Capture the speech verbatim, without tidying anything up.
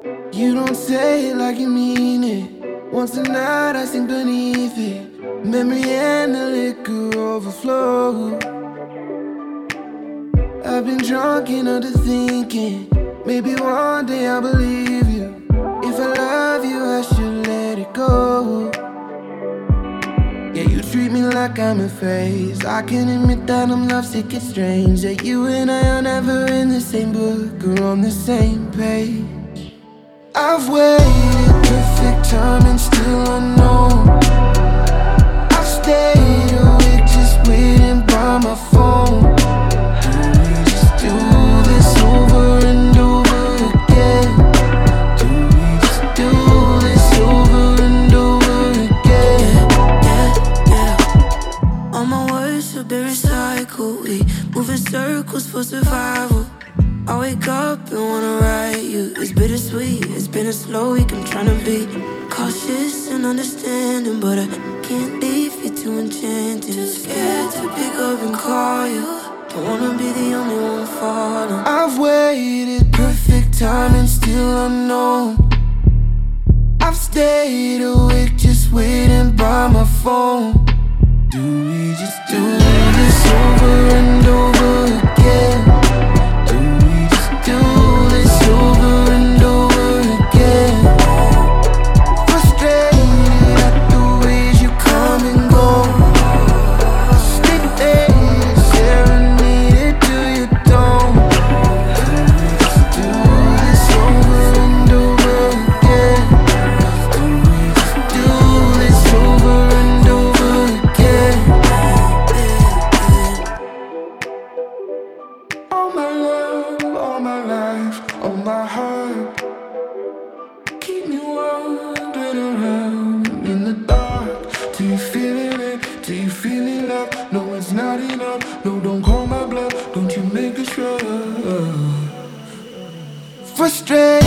You don't say it like you mean it. Once a night I sink beneath it. Memory and the liquor overflow. I've been drunk and under thinking. Maybe one day I'll believe you. If I love you, I should let it go. Yeah, you treat me like I'm a phase. I can admit that I'm lovesick, it's strange that you and I are never in the same book or on the same page. I've waited perfect time and still unknown. I've stayed awake just waiting by my phone. Do we just do this over and over again? Do we just do this over and over again? Yeah, yeah, yeah. All my words have been recycled. We move in circles for survival. I wake up and wanna write you. It's bittersweet, it's been a slow week. I'm tryna be cautious and understanding, but I can't leave you too enchanted. Too scared to pick up and call you. Don't wanna be the only one falling. I've waited perfect time and still unknown. I've stayed awake just waiting by my phone. Do we just do this over and over again? Do this over and over again. Frustrated at the ways you come and go. Sleep there, serenaded till you don't. Do we just do this over and over again? Do we just do this over and over again? All my love, all my life, all my heart, keep me wandering around in the dark. Do you feel it? Do you feel it up? No, it's not enough. No, don't call my bluff. Don't you make a shrug. Frustrated